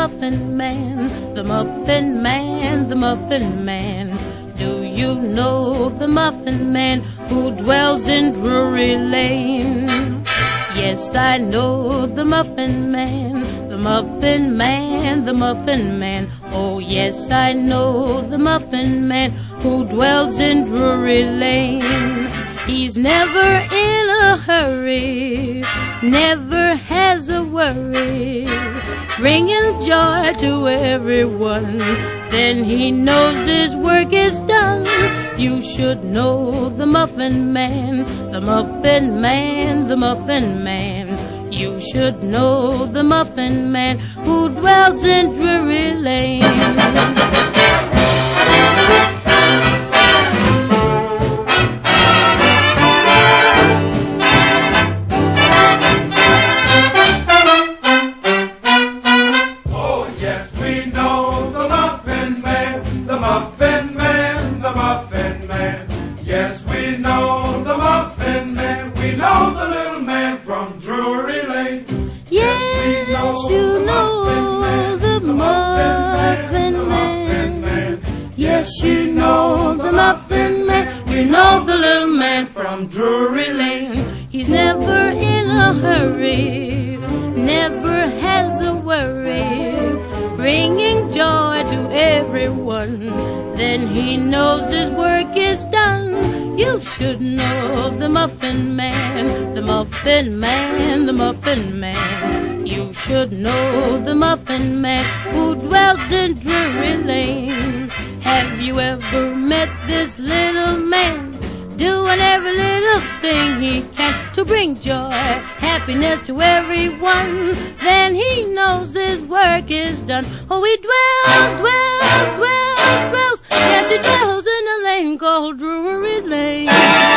Muffin Man, the Muffin Man, the Muffin Man. Do you know the Muffin Man who dwells in Drury Lane? Yes, I know the Muffin Man, the Muffin Man, the Muffin Man. Oh, yes, I know the Muffin Man who dwells in Drury Lane. He's never in a hurry, never has a worry, bringing joy to everyone. Then he knows his work is done. You should know the Muffin Man, the Muffin Man, the Muffin Man. You should know the Muffin Man who dwells in Drury Lane. Yes, we know the Muffin Man. We know the little man from Drury Lane. Yes, you know the Muffin Man. Yes, you know the Muffin Man. We know the little man from Drury Lane. He's never in a hurry, never has a worry, bringing joy to everyone. Then he knows his work is done. You should know the Muffin Man, the Muffin Man, the Muffin Man. You should know the Muffin Man who dwells in Drury Lane. Have you ever met this little man, doing every little thing he can to bring joy, happiness to everyone? Then he knows his work is done. Oh, he dwells, yes, he dwells in a lane called Drury Lane.